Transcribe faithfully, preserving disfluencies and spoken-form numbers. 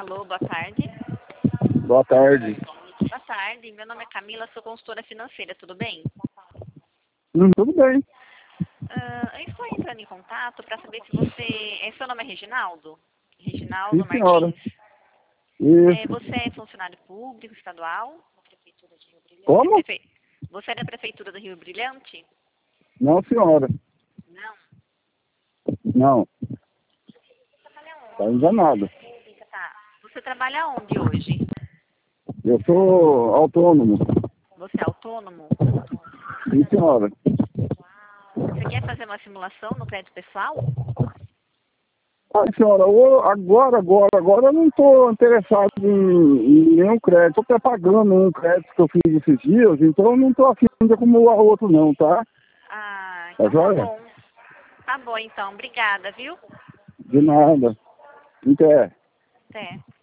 Alô, boa tarde. Boa tarde. Boa tarde, meu nome é Camila, sou consultora financeira, tudo bem? Hum, tudo bem. Uh, eu estou entrando em contato para saber se você... É, seu nome é Reginaldo? Reginaldo Sim, senhora. Martins. É, Isso. você é funcionário público, estadual? É Como? prefe... Você é da Prefeitura do Rio Brilhante? Não, senhora. Não. Não. Tá enganado. Tá. Você trabalha onde hoje? Eu sou autônomo. Você é autônomo? Sim, senhora. Você quer fazer uma simulação no crédito pessoal? Ai, senhora, ô, agora, agora, agora eu não estou interessado em, em nenhum crédito. Estou até pagando um crédito que eu fiz esses dias, então eu não estou afim de acumular outro não, tá? Ah, Tá então tá joia? bom. Tá bom, então. Obrigada, viu? De nada. Até. Até.